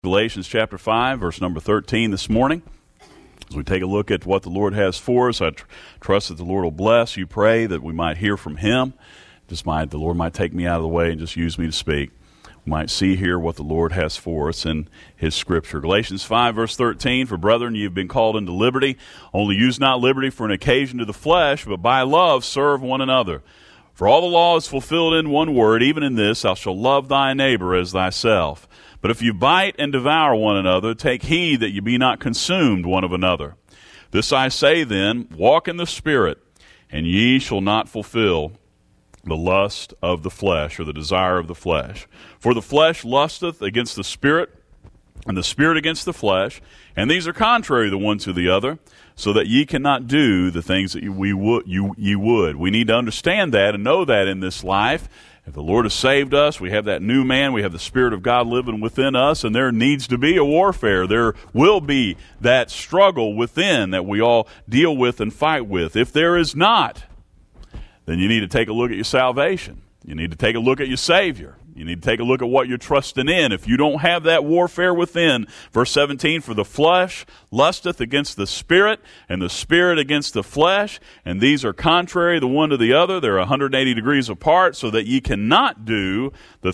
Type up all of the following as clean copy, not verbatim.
Galatians chapter 5, verse number 13 this morning. As we take a look at what the Lord has for us, I trust that the Lord will bless. You pray that we might hear from Him. The Lord might take me out of the way and just use me to speak. We might see here what the Lord has for us in His Scripture. Galatians 5, verse 13, "For brethren, ye have been called into liberty. Only use not liberty for an occasion to the flesh, but by love serve one another. For all the law is fulfilled in one word, even in this, thou shalt love thy neighbor as thyself. But if you bite and devour one another, take heed that you be not consumed one of another. This I say then, walk in the Spirit, and ye shall not fulfill the lust of the flesh," or the desire of the flesh. "For the flesh lusteth against the Spirit, and the Spirit against the flesh, and these are contrary the one to the other, so that ye cannot do the things that ye would." We need to understand that and know that in this life. If the Lord has saved us, we have that new man, we have the Spirit of God living within us, and there needs to be a warfare. There will be that struggle within that we all deal with and fight with. If there is not, then you need to take a look at your salvation. You need to take a look at your Savior. You need to take a look at what you're trusting in. If you don't have that warfare within, verse 17, "For the flesh lusteth against the Spirit, and the Spirit against the flesh, and these are contrary the one to the other. They're 180 degrees apart, so that ye cannot do the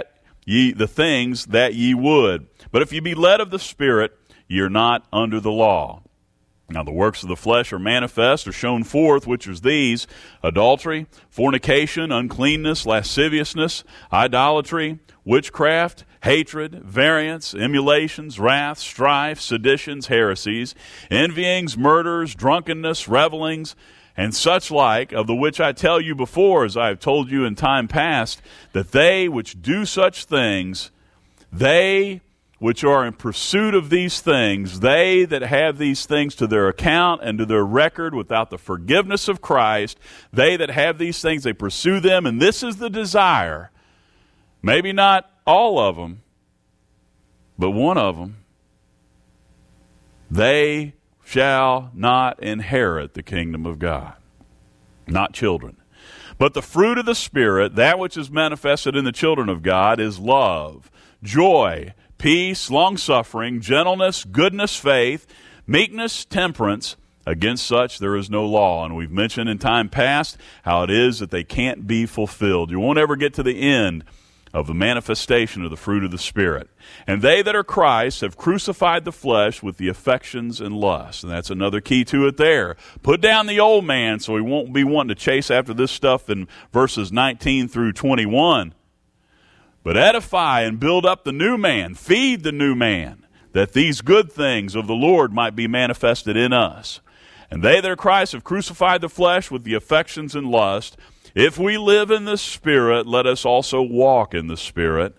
things that ye would. But if ye be led of the Spirit, ye are not under the law. Now the works of the flesh are manifest, or shown forth, which is these: adultery, fornication, uncleanness, lasciviousness, idolatry, witchcraft, hatred, variance, emulations, wrath, strife, seditions, heresies, envyings, murders, drunkenness, revellings, and such like, of the which I tell you before, as I have told you in time past, that they which do such things, they which are in pursuit of these things, they that have these things to their account and to their record without the forgiveness of Christ, they that have these things, they pursue them, and this is the desire, maybe not all of them, but one of them, they shall not inherit the kingdom of God." Not children. "But the fruit of the Spirit, that which is manifested in the children of God, is love, joy, peace, long-suffering, gentleness, goodness, faith, meekness, temperance. Against such there is no law." And we've mentioned in time past how it is that they can't be fulfilled. You won't ever get to the end of the manifestation of the fruit of the Spirit. "And they that are Christ have crucified the flesh with the affections and lusts." And that's another key to it there. Put down the old man so he won't be wanting to chase after this stuff in verses 19 through 21. "But edify and build up the new man, feed the new man, that these good things of the Lord might be manifested in us. And they that are Christ have crucified the flesh with the affections and lust. If we live in the Spirit, let us also walk in the Spirit."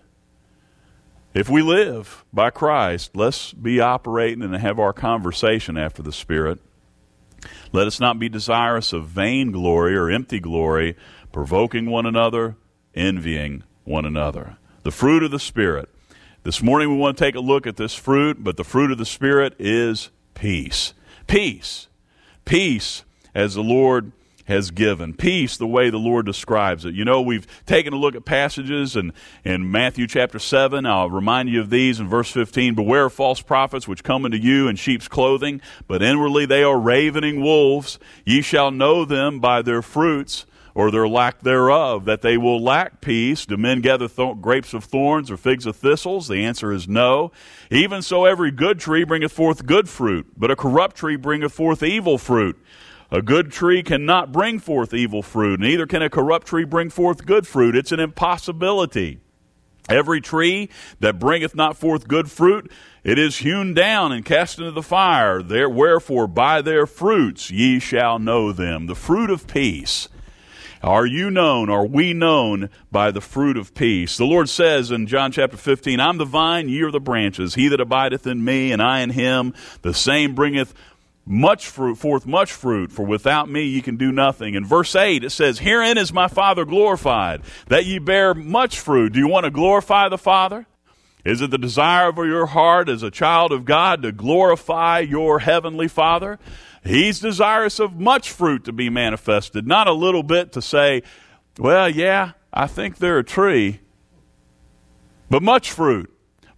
If we live by Christ, let's be operating and have our conversation after the Spirit. "Let us not be desirous of vain glory or empty glory, provoking one another, envying one another." The fruit of the Spirit. This morning we want to take a look at this fruit, but the fruit of the Spirit is peace. Peace. Peace as the Lord has given. Peace the way the Lord describes it. You know, we've taken a look at passages in Matthew chapter 7. I'll remind you of these in verse 15. "Beware of false prophets which come unto you in sheep's clothing, but inwardly they are ravening wolves. Ye shall know them by their fruits, or their lack thereof, that they will lack peace. Do men gather grapes of thorns or figs of thistles? The answer is no. Even so every good tree bringeth forth good fruit, but a corrupt tree bringeth forth evil fruit. A good tree cannot bring forth evil fruit, neither can a corrupt tree bring forth good fruit. It's an impossibility. Every tree that bringeth not forth good fruit, it is hewn down and cast into the fire. Wherefore by their fruits ye shall know them." The fruit of peace. Are you known, are we known by the fruit of peace? The Lord says in John chapter 15, "I'm the vine, ye are the branches. He that abideth in me, and I in him, the same bringeth forth much fruit, for without me ye can do nothing." In verse 8 it says, "Herein is my Father glorified, that ye bear much fruit." Do you want to glorify the Father? Is it the desire of your heart as a child of God to glorify your heavenly Father? He's desirous of much fruit to be manifested, not a little bit to say, "Well, yeah, I think they're a tree," but much fruit.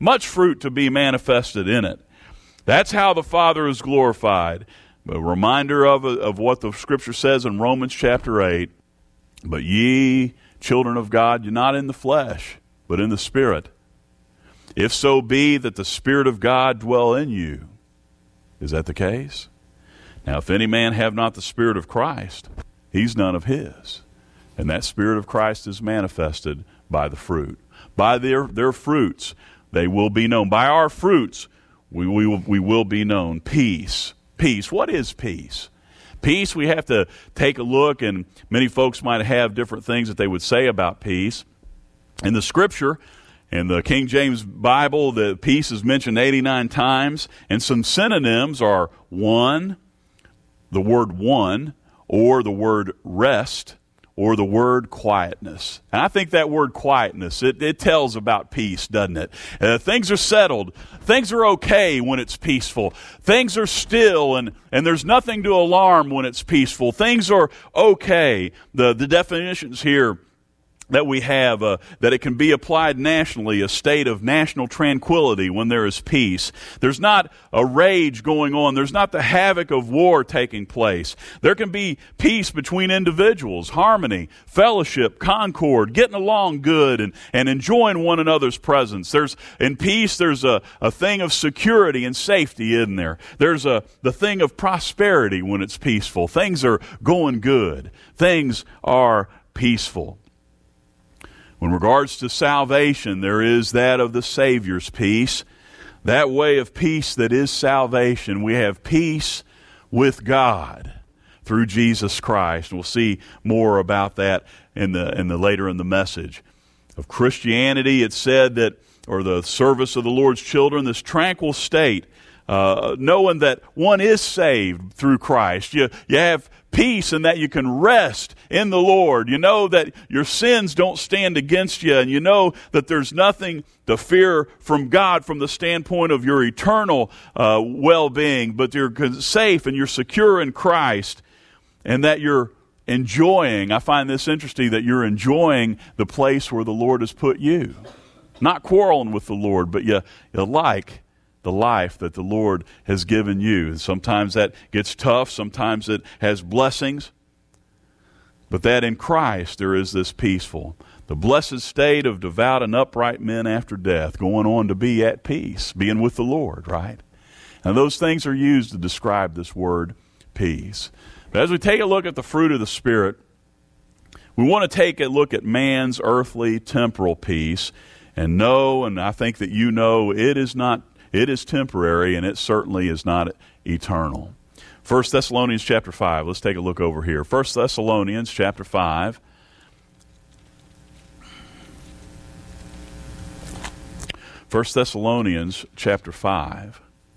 much fruit to be manifested in it. That's how the Father is glorified. A reminder of what the Scripture says in Romans chapter 8. But ye, children of God, you're not in the flesh, but in the Spirit. If so be that the Spirit of God dwell in you. Is that the case? Now, if any man have not the Spirit of Christ, he's none of his. And that Spirit of Christ is manifested by the fruit. By their fruits, they will be known. By our fruits, we will be known. Peace. Peace. What is peace? Peace, we have to take a look, and many folks might have different things that they would say about peace. In the Scripture, in the King James Bible, the peace is mentioned 89 times, and some synonyms are one, the word one, or the word rest, or the word quietness. And I think that word quietness, it tells about peace, doesn't it? Things are settled. Things are okay when it's peaceful. Things are still, and there's nothing to alarm when it's peaceful. Things are okay. The definitions here that we have, that it can be applied nationally, a state of national tranquility when there is peace. There's not a rage going on. There's not the havoc of war taking place. There can be peace between individuals, harmony, fellowship, concord, getting along good and enjoying one another's presence. In peace, there's a thing of security and safety in there. There's the thing of prosperity when it's peaceful. Things are going good. Things are peaceful. In regards to salvation, there is that of the Savior's peace, that way of peace that is salvation. We have peace with God through Jesus Christ. And we'll see more about that in the later in the message. Of Christianity, it's said that, or the service of the Lord's children, this tranquil state, knowing that one is saved through Christ. You have peace in that you can rest in the Lord. You know that your sins don't stand against you, and you know that there's nothing to fear from God from the standpoint of your eternal well-being, but you're safe and you're secure in Christ, and that you're enjoying, I find this interesting, that you're enjoying the place where the Lord has put you. Not quarreling with the Lord, but you like the life that the Lord has given you. Sometimes that gets tough. Sometimes it has blessings. But that in Christ there is this peaceful, the blessed state of devout and upright men after death, going on to be at peace, being with the Lord, right? And those things are used to describe this word peace. But as we take a look at the fruit of the Spirit, we want to take a look at man's earthly temporal peace and know, and I think that you know, it is temporary, and it certainly is not eternal. 1 Thessalonians chapter 5. Let's take a look over here. 1 Thessalonians chapter 5. First Thessalonians chapter 5.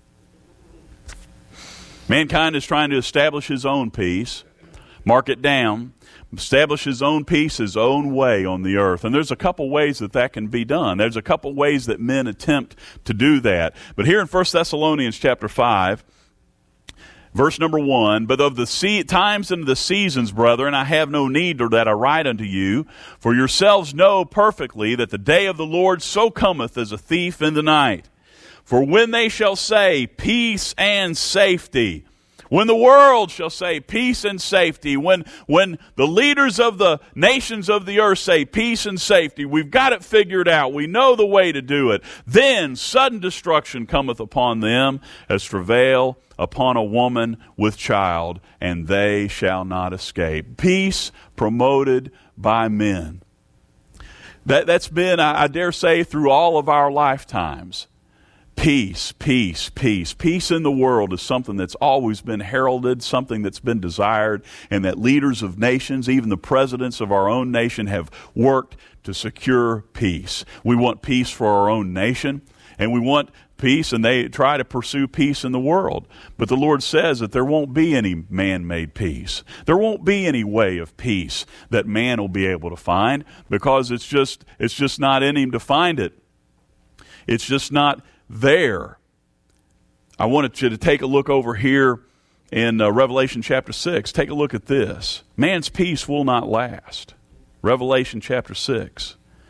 Mankind is trying to establish his own peace. Mark it down. Establish his own peace his own way on the earth. And there's a couple ways that can be done. There's a couple ways that men attempt to do that. But here in 1 Thessalonians chapter 5, verse number 1, but of the times and the seasons, brethren, I have no need that I write unto you, for yourselves know perfectly that the day of the Lord so cometh as a thief in the night. For when they shall say peace and safety, when the world shall say peace and safety, when the leaders of the nations of the earth say peace and safety, we've got it figured out, we know the way to do it, then sudden destruction cometh upon them as travail upon a woman with child, and they shall not escape. Peace promoted by men. That's been, I dare say, through all of our lifetimes. Peace, peace, peace. Peace in the world is something that's always been heralded, something that's been desired, and that leaders of nations, even the presidents of our own nation, have worked to secure peace. We want peace for our own nation, and we want peace, and they try to pursue peace in the world. But the Lord says that there won't be any man-made peace. There won't be any way of peace that man will be able to find, because it's just not in him to find it. It's just not there. I wanted you to take a look over here in Revelation chapter 6. Take a look at this. Man's peace will not last. Revelation chapter 6.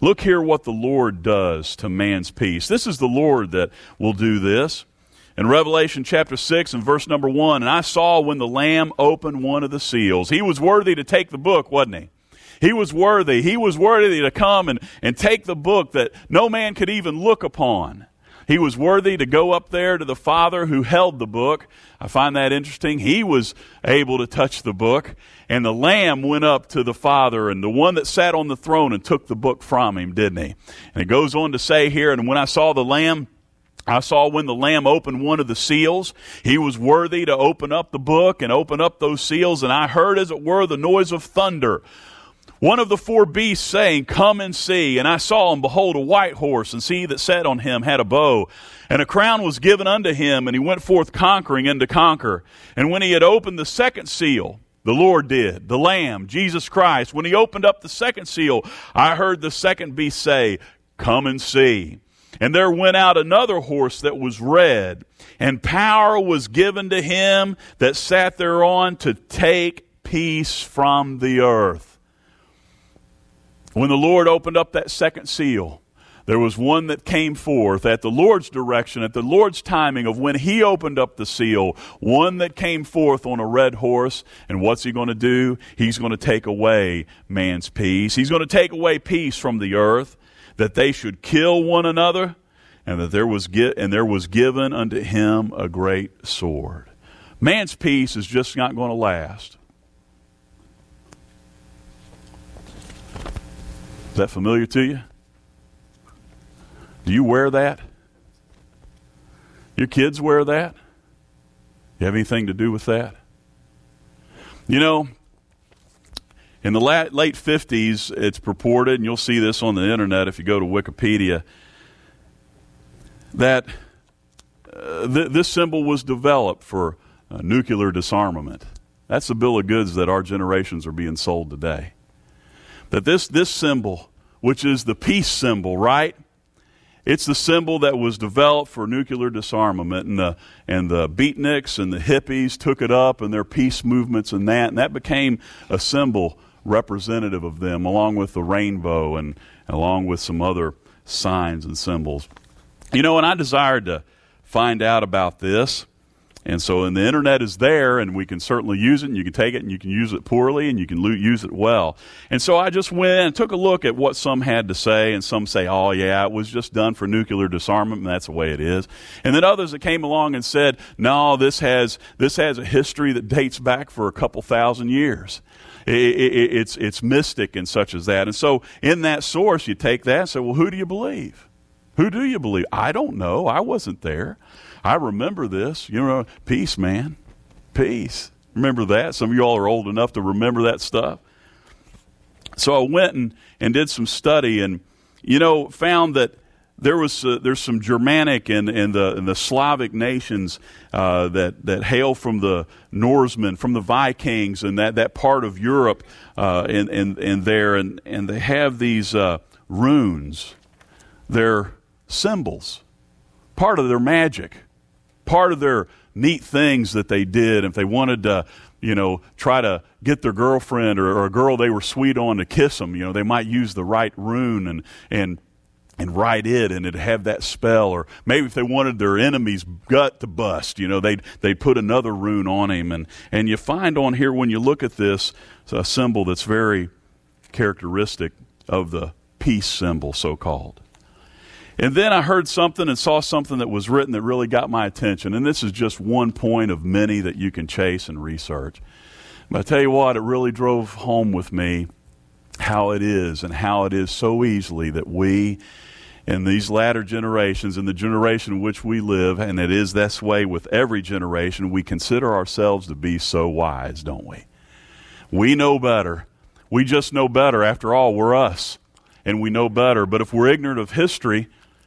Look here what the Lord does to man's peace. This is the Lord that will do this. In Revelation chapter 6 and verse number 1, and I saw when the Lamb opened one of the seals. He was worthy to take the book, wasn't he? He was worthy. He was worthy to come and take the book that no man could even look upon. He was worthy to go up there to the Father who held the book. I find that interesting. He was able to touch the book. And the Lamb went up to the Father and the one that sat on the throne and took the book from him, didn't he? And it goes on to say here, and when I saw the Lamb, I saw when the Lamb opened one of the seals, he was worthy to open up the book and open up those seals. And I heard, as it were, the noise of thunder. One of the four beasts saying, Come and see. And I saw, and behold, a white horse, and he that sat on him had a bow. And a crown was given unto him, and he went forth conquering and to conquer. And when he had opened the second seal, the Lord did, the Lamb, Jesus Christ, when he opened up the second seal, I heard the second beast say, Come and see. And there went out another horse that was red, and power was given to him that sat thereon to take peace from the earth. When the Lord opened up that second seal, there was one that came forth at the Lord's direction, at the Lord's timing of when he opened up the seal, one that came forth on a red horse. And what's he going to do? He's going to take away man's peace. He's going to take away peace from the earth, that they should kill one another, and that there was given unto him a great sword. Man's peace is just not going to last. Is that familiar to you? Do you wear that? Your kids wear that? You have anything to do with that? You know, in the late 50s, it's purported, and you'll see this on the internet if you go to Wikipedia, that this symbol was developed for nuclear disarmament. That's the bill of goods that our generations are being sold today. That this symbol, which is the peace symbol, right? It's the symbol that was developed for nuclear disarmament, and the beatniks and the hippies took it up and their peace movements and that became a symbol representative of them, along with the rainbow and along with some other signs and symbols. You know, and I desired to find out about this. And so, the internet is there, and we can certainly use it, and you can take it, and you can use it poorly, and you can use it well. And so I just went and took a look at what some had to say, and some say, oh, yeah, it was just done for nuclear disarmament, and that's the way it is. And then others that came along and said, no, this has a history that dates back for a couple thousand years. It's mystic and such as that. And so in that source, you take that and say, well, who do you believe? Who do you believe? I don't know. I wasn't there. I remember this. You know, peace, man. Peace. Remember that? Some of you all are old enough to remember that stuff. So I went and did some study, and, you know, found that there's some Germanic and the Slavic nations that hail from the Norsemen, from the Vikings, and that part of Europe, and they have these runes. They're symbols, part of their magic, part of their neat things that they did. If they wanted to, you know, try to get their girlfriend or a girl they were sweet on to kiss them, you know, they might use the right rune and write it, and it'd have that spell. Or maybe if they wanted their enemy's gut to bust, you know, they'd put another rune on him. And you find on here, when you look at this, it's a symbol that's very characteristic of the peace symbol, so-called. And then I heard something and saw something that was written that really got my attention. And this is just one point of many that you can chase and research. But I tell you what, it really drove home with me how it is, and how it is so easily that we, in these latter generations, in the generation in which we live, and it is this way with every generation, we consider ourselves to be so wise, don't we? We know better. We just know better. After all, we're us, and we know better. But if we're ignorant of history,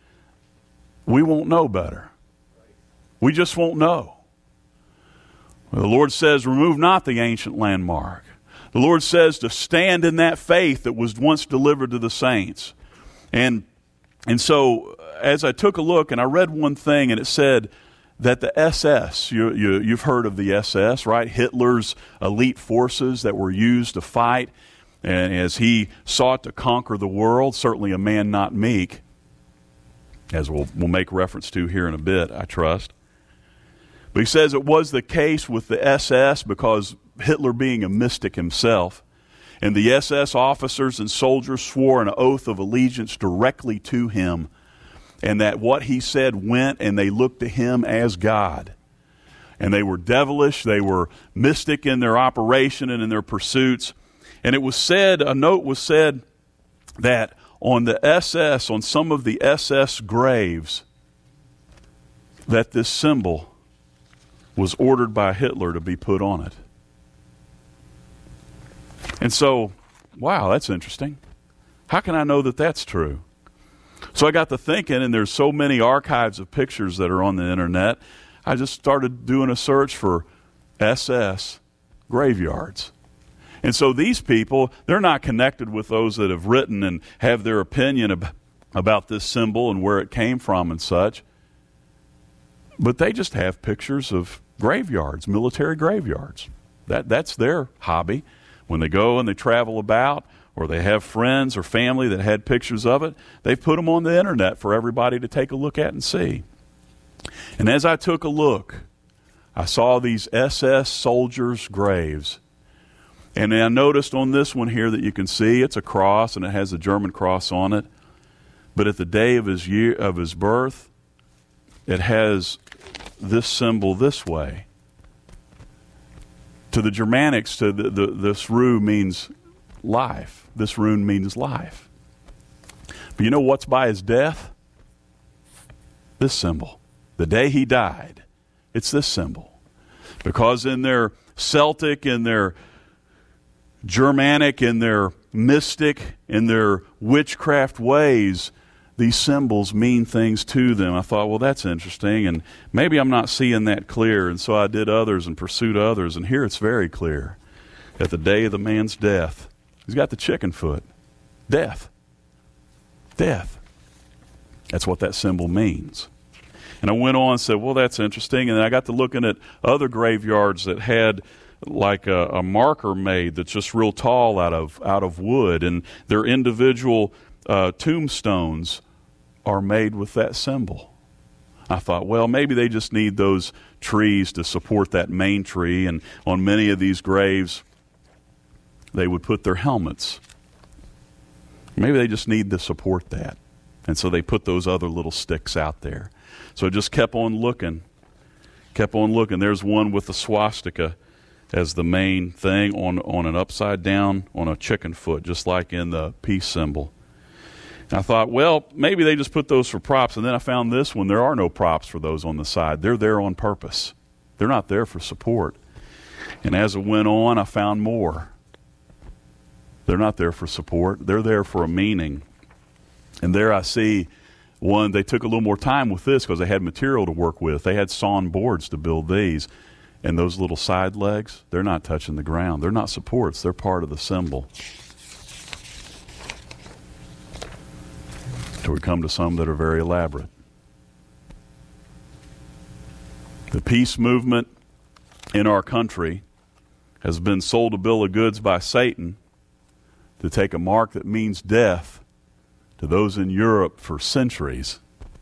we won't know better. We just won't know. Well, the Lord says, remove not the ancient landmark. The Lord says to stand in that faith that was once delivered to the saints. And so as I took a look, and I read one thing, and it said that the SS, you've heard of the SS, right? Hitler's elite forces that were used to fight. And as he sought to conquer the world, certainly a man not meek, as we'll make reference to here in a bit, I trust. But he says it was the case with the SS because Hitler being a mystic himself, and the SS officers and soldiers swore an oath of allegiance directly to him, and that what he said went, and they looked to him as God. And they were devilish, they were mystic in their operation and in their pursuits. And it was said, a note was said, that on the SS, on some of the SS graves, that this symbol was ordered by Hitler to be put on it. And so, wow, that's interesting. How can I know that that's true? So I got to thinking, and there's so many archives of pictures that are on the internet, I just started doing a search for SS graveyards. And so these people, they're not connected with those that have written and have their opinion about this symbol and where it came from and such. But they just have pictures of graveyards, military graveyards. That's their hobby. When they go and they travel about, or they have friends or family that had pictures of it, they've put them on the internet for everybody to take a look at and see. And as I took a look, I saw these SS soldiers' graves. And I noticed on this one here that you can see it's a cross, and it has a German cross on it. But at the day of his birth, it has this symbol this way. To the Germanics, this rune means life. This rune means life. But you know what's by his death? This symbol. The day he died, it's this symbol. Because in their Celtic, in their Germanic, in their mystic, in their witchcraft ways, these symbols mean things to them. I thought, well, that's interesting, and maybe I'm not seeing that clear, and so I did others and pursued others, and here it's very clear. At the day of the man's death, he's got the chicken foot. Death. Death. That's what that symbol means. And I went on and said, well, that's interesting. And then I got to looking at other graveyards that had like a marker made that's just real tall out of wood. And their individual tombstones are made with that symbol. I thought, well, maybe they just need those trees to support that main tree. And on many of these graves, they would put their helmets. Maybe they just need to support that. And so they put those other little sticks out there. So I just kept on looking. There's one with the swastika as the main thing on an upside down, on a chicken foot, just like in the peace symbol. And I thought, well, maybe they just put those for props. And then I found this one. There are no props for those on the side. They're there on purpose. They're not there for support. And as it went on, I found more. They're not there for support. They're there for a meaning. And there I see one, they took a little more time with this because they had material to work with. They had sawn boards to build these. And those little side legs, they're not touching the ground. They're not supports. They're part of the symbol. Till we come to some that are very elaborate. The peace movement in our country has been sold a bill of goods by Satan to take a mark that means death to those in Europe for centuries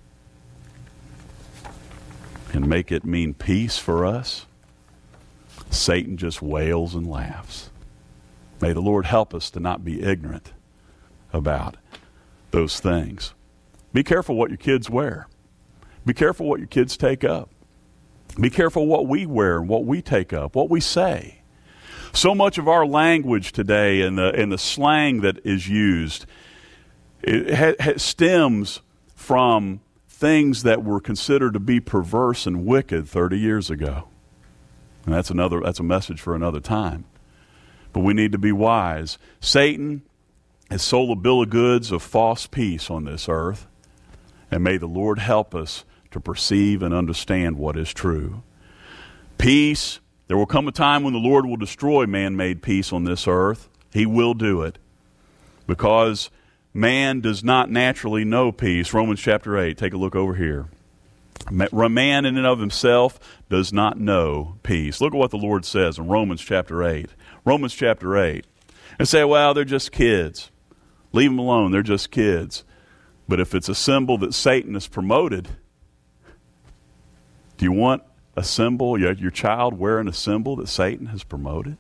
and make it mean peace for us. Satan just wails and laughs. May the Lord help us to not be ignorant about those things. Be careful what your kids wear. Be careful what your kids take up. Be careful what we wear and what we take up, what we say. So much of our language today and the slang that is used, it stems from things that were considered to be perverse and wicked 30 years ago. And that's a message for another time. But we need to be wise. Satan has sold a bill of goods of false peace on this earth. And may the Lord help us to perceive and understand what is true. Peace. There will come a time when the Lord will destroy man-made peace on this earth. He will do it. Because man does not naturally know peace. Romans chapter 8. Take a look over here. Man in and of himself does not know peace. Look at what the Lord says in Romans chapter 8. Romans chapter 8. and say, well, they're just kids. Leave them alone. They're just kids. But if it's a symbol that Satan has promoted, do you want a symbol, your child wearing a symbol that Satan has promoted?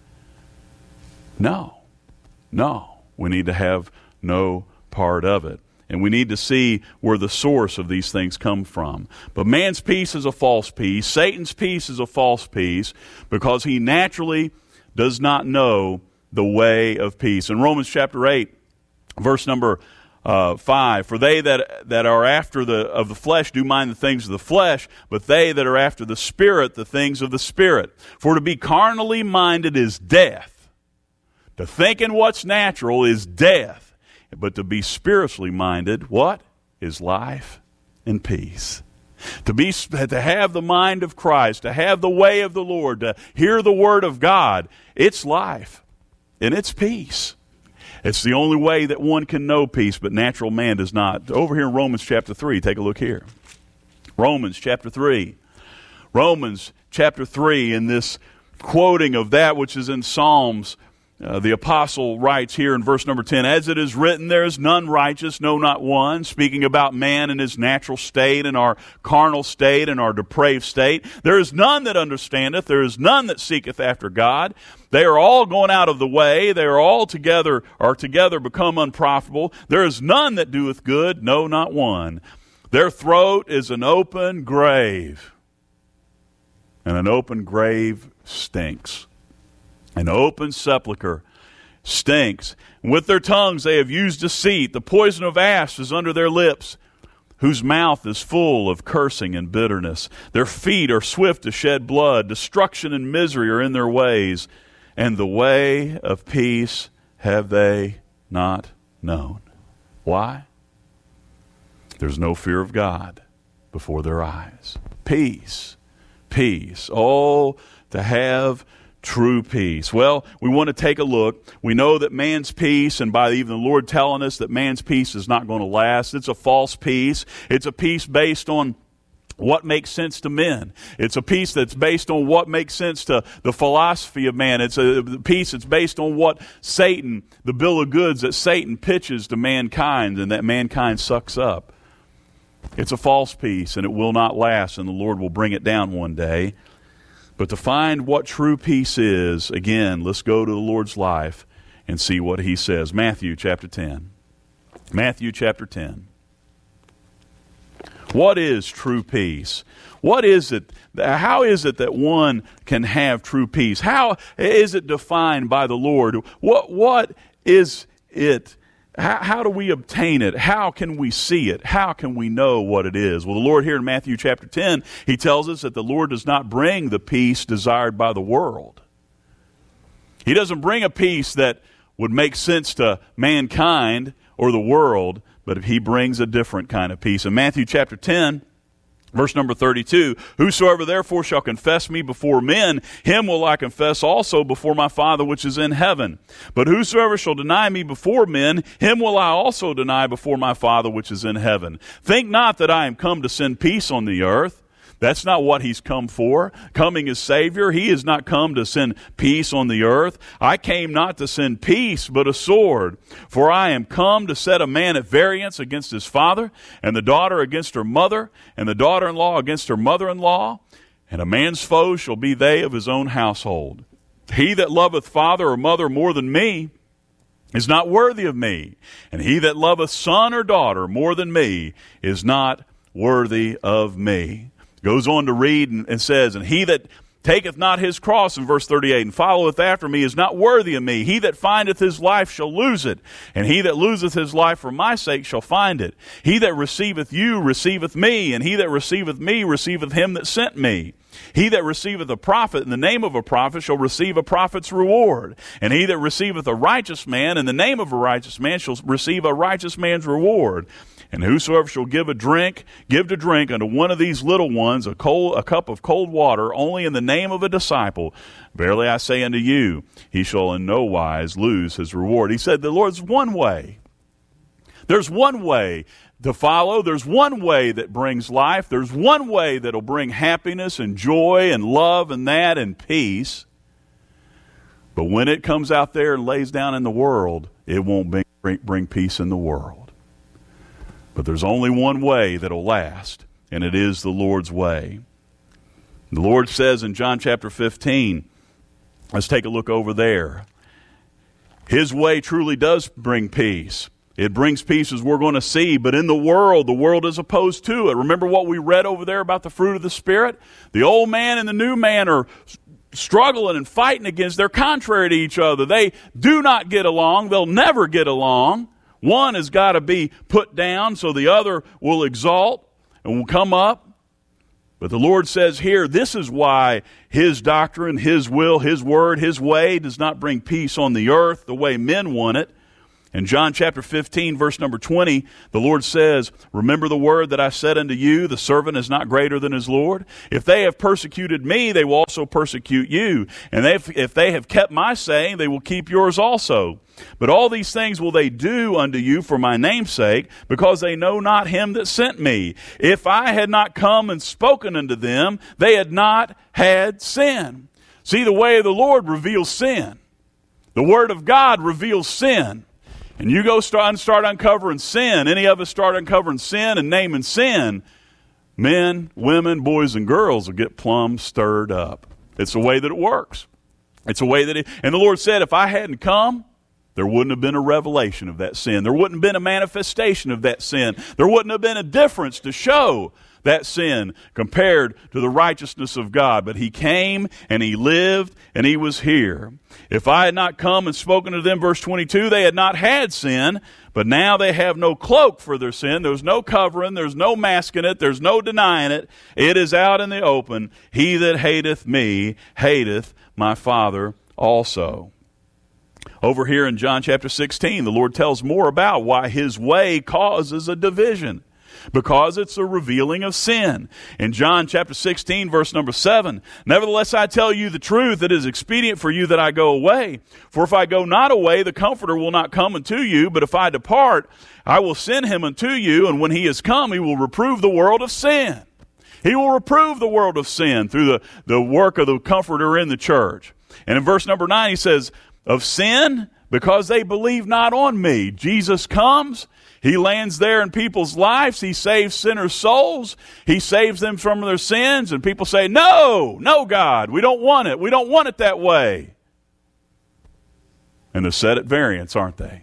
No. We need to have no part of it. And we need to see where the source of these things come from. But man's peace is a false peace. Satan's peace is a false peace because he naturally does not know the way of peace. In Romans chapter 8, verse number 5, for they that are after the flesh do mind the things of the flesh, but they that are after the Spirit, the things of the Spirit. For to be carnally minded is death. To think in what's natural is death. But to be spiritually minded, what? Is life and peace. To have the mind of Christ, to have the way of the Lord, to hear the word of God, it's life and it's peace. It's the only way that one can know peace, but natural man does not. Over here in Romans chapter 3, take a look here. Romans chapter 3. Romans chapter 3, in this quoting of that which is in Psalms, the apostle writes here in verse number 10, as it is written, there is none righteous, no, not one, speaking about man in his natural state and our carnal state and our depraved state. There is none that understandeth, there is none that seeketh after God. They are all going out of the way, they are all together become unprofitable. There is none that doeth good, no, not one. Their throat is an open grave, and an open grave stinks. An open sepulchre stinks. And with their tongues they have used deceit. The poison of asps is under their lips, whose mouth is full of cursing and bitterness. Their feet are swift to shed blood. Destruction and misery are in their ways. And the way of peace have they not known. Why? There's no fear of God before their eyes. Peace. Peace. Oh, to have true peace. Well, we want to take a look. We know that man's peace, and by even the Lord telling us that man's peace is not going to last, it's a false peace. It's a peace based on what makes sense to men. It's a peace that's based on what makes sense to the philosophy of man. It's a peace that's based on what Satan, the bill of goods that Satan pitches to mankind and that mankind sucks up. It's a false peace, and it will not last, and the Lord will bring it down one day. But to find what true peace is, again, let's go to the Lord's life and see what he says. Matthew chapter 10. Matthew chapter 10. What is true peace? What is it? How is it that one can have true peace? How is it defined by the Lord? What is it? How do we obtain it? How can we see it? How can we know what it is? Well, the Lord here in Matthew chapter 10, he tells us that the Lord does not bring the peace desired by the world. He doesn't bring a peace that would make sense to mankind or the world, but he brings a different kind of peace. In Matthew chapter 10, verse number 32, whosoever therefore shall confess me before men, him will I confess also before my Father which is in heaven. But whosoever shall deny me before men, him will I also deny before my Father which is in heaven. Think not that I am come to send peace on the earth. That's not what he's come for. Coming as Savior, he has not come to send peace on the earth. I came not to send peace, but a sword. For I am come to set a man at variance against his father, and the daughter against her mother, and the daughter-in-law against her mother-in-law. And a man's foes shall be they of his own household. He that loveth father or mother more than me is not worthy of me. And he that loveth son or daughter more than me is not worthy of me. Goes on to read and says, and he that taketh not his cross, in verse 38, and followeth after me is not worthy of me. He that findeth his life shall lose it, and he that loseth his life for my sake shall find it. He that receiveth you receiveth me, and he that receiveth me receiveth him that sent me. He that receiveth a prophet in the name of a prophet shall receive a prophet's reward. And he that receiveth a righteous man in the name of a righteous man shall receive a righteous man's reward. And whosoever shall give to drink unto one of these little ones a cup of cold water, only in the name of a disciple, verily I say unto you, he shall in no wise lose his reward. He said, the Lord's one way. There's one way to follow. There's one way that brings life. There's one way that'll bring happiness and joy and love and that and peace. But when it comes out there and lays down in the world, it won't bring peace in the world. But there's only one way that'll last, and it is the Lord's way. The Lord says in John chapter 15, let's take a look over there. His way truly does bring peace. It brings peace as we're going to see, but in the world is opposed to it. Remember what we read over there about the fruit of the Spirit? The old man and the new man are struggling and fighting against. They're contrary to each other. They do not get along. They'll never get along. One has got to be put down so the other will exalt and will come up. But the Lord says here, this is why His doctrine, His will, His word, His way does not bring peace on the earth the way men want it. In John chapter 15, verse number 20, the Lord says, remember the word that I said unto you, the servant is not greater than his Lord. If they have persecuted me, they will also persecute you. And if they have kept my saying, they will keep yours also. But all these things will they do unto you for my name's sake, because they know not him that sent me. If I had not come and spoken unto them, they had not had sin. See, the way of the Lord reveals sin. The word of God reveals sin. And you go start uncovering sin. Any of us start uncovering sin and naming sin, men, women, boys, and girls will get plumb stirred up. It's the way that it works. It's the way that it... And the Lord said, if I hadn't come, there wouldn't have been a revelation of that sin. There wouldn't have been a manifestation of that sin. There wouldn't have been a difference to show that sin compared to the righteousness of God. But He came and He lived and He was here. If I had not come and spoken to them, verse 22, they had not had sin, but now they have no cloak for their sin. There's no covering. There's no masking it. There's no denying it. It is out in the open. He that hateth me hateth my Father also. Over here in John chapter 16, the Lord tells more about why His way causes a division. Because it's a revealing of sin. In John chapter 16, verse number 7, nevertheless I tell you the truth, it is expedient for you that I go away. For if I go not away, the Comforter will not come unto you. But if I depart, I will send him unto you. And when he is come, he will reprove the world of sin. He will reprove the world of sin through the work of the Comforter in the church. And in verse number 9, he says, of sin, because they believe not on me. Jesus comes. He lands there in people's lives. He saves sinners' souls. He saves them from their sins. And people say, no, God, we don't want it. We don't want it that way. And they're set at variance, aren't they?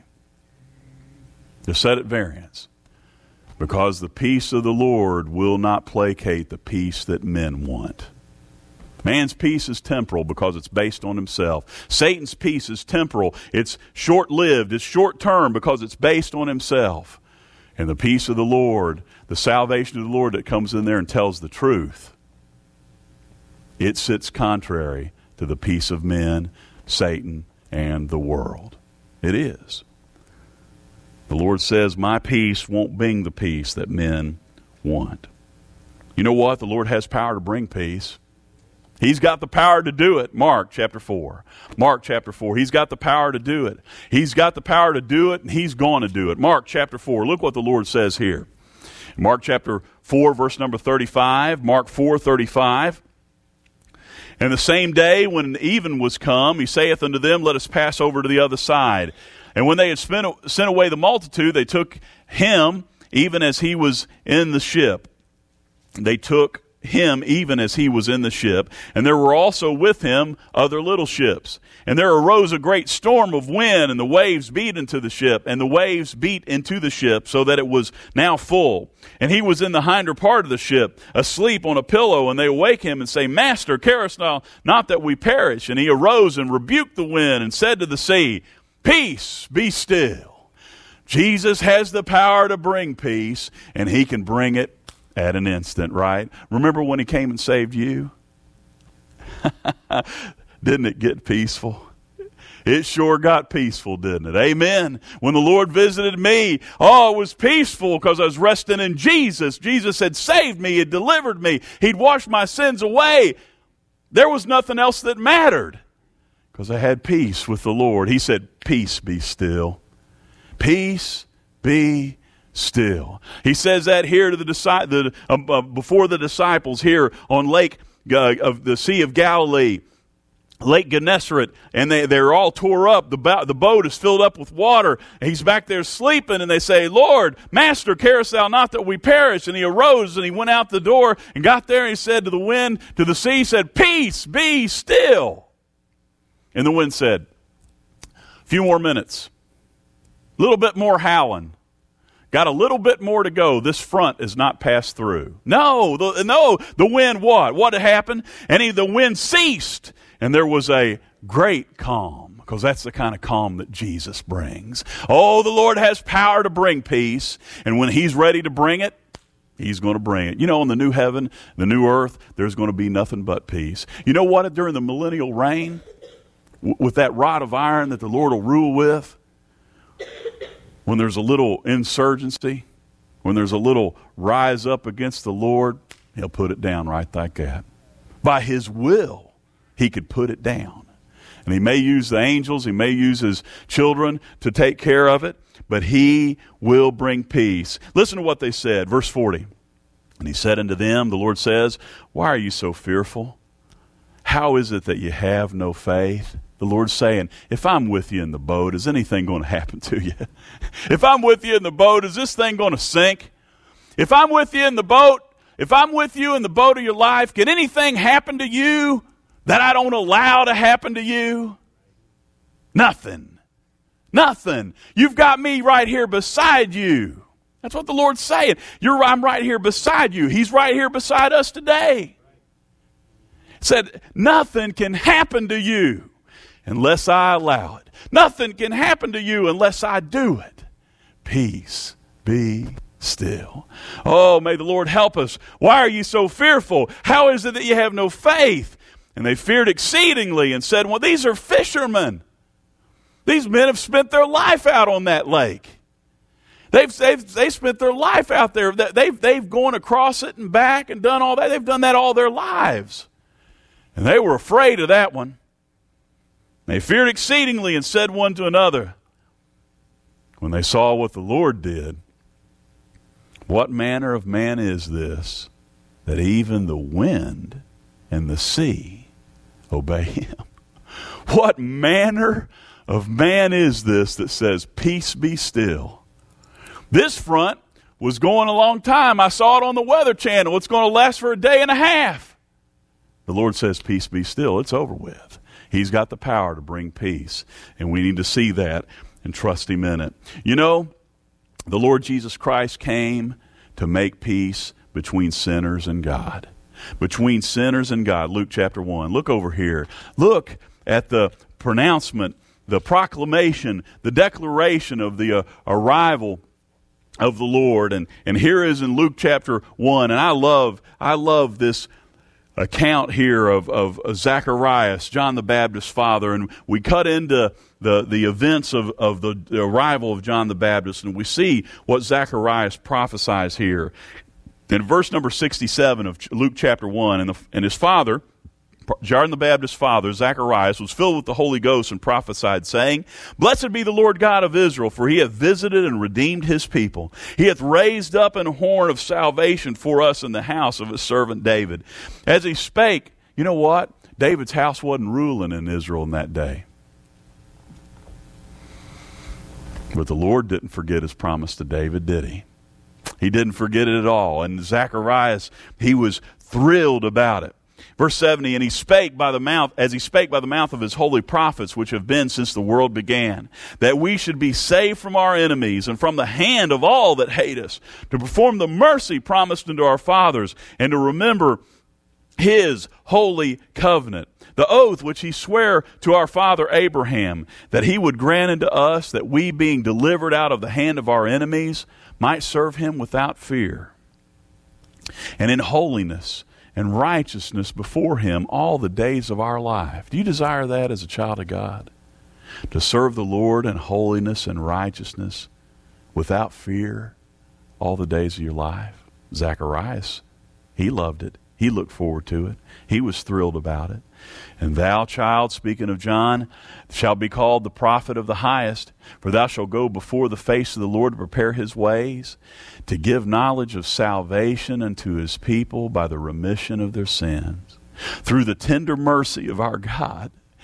They're set at variance. Because the peace of the Lord will not placate the peace that men want. Man's peace is temporal because it's based on himself. Satan's peace is temporal. It's short-lived. It's short-term because it's based on himself. And the peace of the Lord, the salvation of the Lord that comes in there and tells the truth, it sits contrary to the peace of men, Satan, and the world. It is. The Lord says, my peace won't bring the peace that men want. You know what? The Lord has power to bring peace. He's got the power to do it. Mark chapter 4. Mark chapter 4. He's got the power to do it. He's got the power to do it, and He's going to do it. Mark chapter 4. Look what the Lord says here. Mark chapter 4, verse number 35. Mark 4:35. And the same day when even was come, He saith unto them, let us pass over to the other side. And when they had sent away the multitude, they took Him even as He was in the ship. They took Him even as He was in the ship, and there were also with Him other little ships. And there arose a great storm of wind, and the waves beat into the ship, so that it was now full. And He was in the hinder part of the ship, asleep on a pillow, and they awake Him and say, Master, carest thou not that we perish? And He arose and rebuked the wind and said to the sea, Peace, be still. Jesus has the power to bring peace, and He can bring it at an instant, right? Remember when He came and saved you? Didn't it get peaceful? It sure got peaceful, didn't it? Amen. When the Lord visited me, it was peaceful because I was resting in Jesus. Jesus had saved me, He'd delivered me, He'd washed my sins away. There was nothing else that mattered because I had peace with the Lord. He said, peace be still. Peace be still. He says that here to before the disciples here on Lake of the Sea of Galilee. Lake Gennesaret, and they're all tore up. The boat is filled up with water. He's back there sleeping, and they say, Lord, Master, carest thou not that we perish? And he arose, and he went out the door, and got there, and he said to the wind, to the sea, he said, Peace, be still. And the wind said, a few more minutes, a little bit more howling. Got a little bit more to go. This front is not passed through. No, the wind what? What had happened? And the wind ceased. And there was a great calm, because that's the kind of calm that Jesus brings. Oh, the Lord has power to bring peace, and when He's ready to bring it, He's going to bring it. You know, in the new heaven, the new earth, there's going to be nothing but peace. You know what? During the millennial reign, with that rod of iron that the Lord will rule with, when there's a little insurgency, when there's a little rise up against the Lord, He'll put it down right like that. By His will, He could put it down. And He may use the angels, He may use His children to take care of it, but He will bring peace. Listen to what they said, verse 40. And He said unto them, the Lord says, why are you so fearful? How is it that you have no faith? The Lord's saying, if I'm with you in the boat, is anything going to happen to you? If I'm with you in the boat, is this thing going to sink? If I'm with you in the boat, if I'm with you in the boat of your life, can anything happen to you that I don't allow to happen to you? Nothing. Nothing. You've got me right here beside you. That's what the Lord's saying. I'm right here beside you. He's right here beside us today. He said, nothing can happen to you unless I allow it. Nothing can happen to you unless I do it. Peace be still. Oh, may the Lord help us. Why are you so fearful? How is it that you have no faith? And they feared exceedingly and said, well, these are fishermen. These men have spent their life out on that lake. They've spent their life out there. They've gone across it and back and done all that. They've done that all their lives. And they were afraid of that one. They feared exceedingly and said one to another, when they saw what the Lord did, what manner of man is this, that even the wind and the sea obey Him? What manner of man is this that says, peace be still? This front was going a long time. I saw it on the Weather Channel. It's going to last for a day and a half. The Lord says, peace be still. It's over with. He's got the power to bring peace, and we need to see that and trust Him in it. You know, the Lord Jesus Christ came to make peace between sinners and God. Between sinners and God. Luke chapter 1. Look over here. Look at the pronouncement, the proclamation, the declaration of the arrival of the Lord. And here is in Luke chapter 1. And I love this account here of Zacharias, John the Baptist's father. And we cut into the events of the arrival of John the Baptist, and we see what Zacharias prophesies here. In verse number 67 of Luke chapter 1, and his father, John the Baptist's father, Zacharias, was filled with the Holy Ghost and prophesied, saying, Blessed be the Lord God of Israel, for He hath visited and redeemed His people. He hath raised up an horn of salvation for us in the house of His servant David. As he spake, you know what? David's house wasn't ruling in Israel in that day. But the Lord didn't forget His promise to David, did He? He didn't forget it at all. And Zacharias, he was thrilled about it. Verse 70, and he spake by the mouth, as he spake by the mouth of his holy prophets, which have been since the world began, that we should be saved from our enemies and from the hand of all that hate us, to perform the mercy promised unto our fathers, and to remember His holy covenant, the oath which He sware to our father Abraham, that He would grant unto us that we, being delivered out of the hand of our enemies, might serve Him without fear, and in holiness and righteousness before Him all the days of our life. Do you desire that as a child of God? To serve the Lord in holiness and righteousness without fear all the days of your life? Zacharias, he loved it. He looked forward to it. He was thrilled about it. And thou, child, speaking of John, shalt be called the prophet of the highest, for thou shalt go before the face of the Lord to prepare His ways, to give knowledge of salvation unto His people by the remission of their sins, through the tender mercy of our God,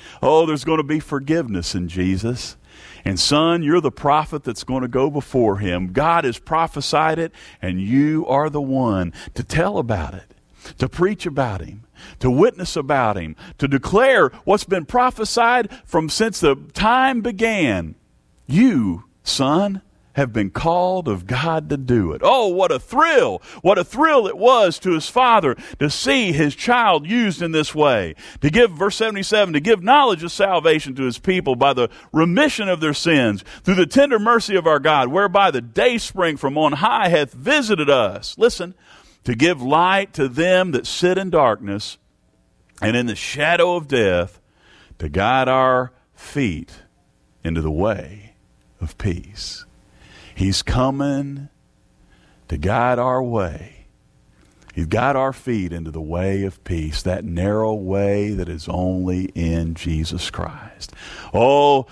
Oh, there's going to be forgiveness in Jesus. And son, you're the prophet that's going to go before him. God has prophesied it, and you are the one to tell about it, to preach about him, to witness about him, to declare what's been prophesied from since the time began. You, son, have been called of God to do it. Oh, what a thrill. What a thrill it was to his father to see his child used in this way. To give, verse 77, to give knowledge of salvation to his people by the remission of their sins through the tender mercy of our God, whereby the dayspring from on high hath visited us. Listen, to give light to them that sit in darkness and in the shadow of death, to guide our feet into the way of peace. He's coming to guide our way. He's got our feet into the way of peace, that narrow way that is only in Jesus Christ. Oh,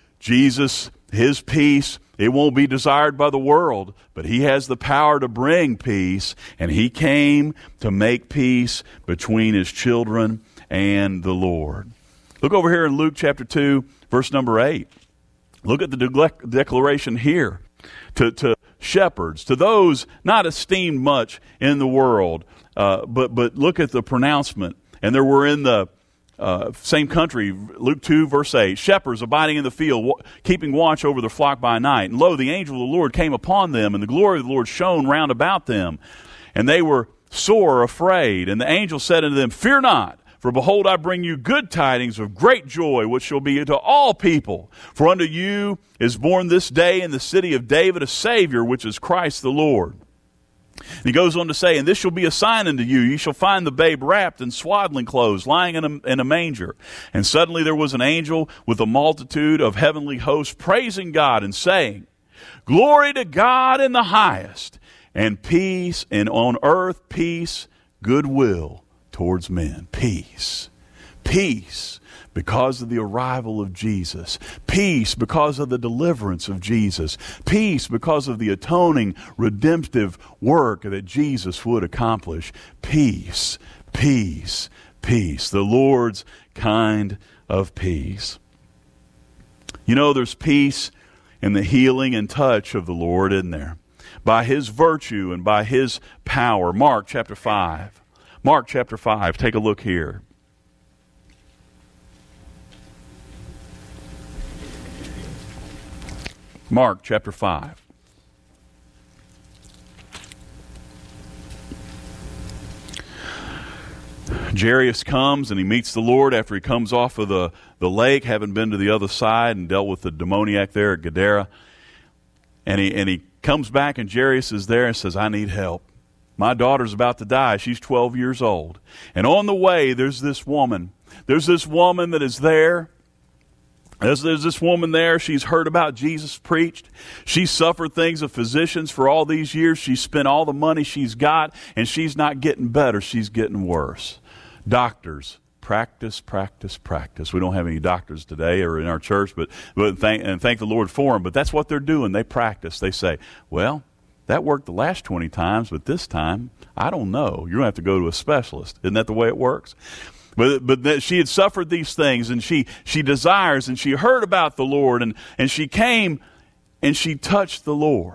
Jesus, his peace, it won't be desired by the world, but he has the power to bring peace, and he came to make peace between his children and the Lord. Look over here in Luke chapter 2, verse number 8. Look at the declaration here. To shepherds, to those not esteemed much in the world, but look at the pronouncement. And there were in the same country, Luke 2, verse 8, shepherds abiding in the field, keeping watch over their flock by night. And lo, the angel of the Lord came upon them, and the glory of the Lord shone round about them. And they were sore afraid. And the angel said unto them, Fear not. For behold, I bring you good tidings of great joy, which shall be to all people. For unto you is born this day in the city of David a Savior, which is Christ the Lord. And he goes on to say, And this shall be a sign unto you. You shall find the babe wrapped in swaddling clothes, lying in a manger. And suddenly there was an angel with a multitude of heavenly hosts, praising God and saying, Glory to God in the highest, and peace, and on earth peace, goodwill towards men. Peace. Peace because of the arrival of Jesus. Peace because of the deliverance of Jesus. Peace because of the atoning, redemptive work that Jesus would accomplish. Peace, peace, peace. The Lord's kind of peace. You know, there's peace in the healing and touch of the Lord, isn't there? By his virtue and by his power. Mark chapter 5. Mark chapter 5, take a look here. Mark chapter 5. Jairus comes and he meets the Lord after he comes off of the lake, having been to the other side and dealt with the demoniac there at Gadara. And he comes back, and Jairus is there and says, I need help. My daughter's about to die. She's 12 years old. And on the way, there's this woman. There's this woman that is there. There's this woman there. She's heard about Jesus preached. She's suffered things of physicians for all these years. She's spent all the money she's got, and she's not getting better. She's getting worse. Doctors, practice, practice, practice. We don't have any doctors today or in our church, but thank the Lord for them. But that's what they're doing. They practice. They say, well, that worked the last 20 times, but this time, I don't know. You're going to have to go to a specialist. Isn't that the way it works? But she had suffered these things, and she desires, and she heard about the Lord, and she came, and she touched the Lord.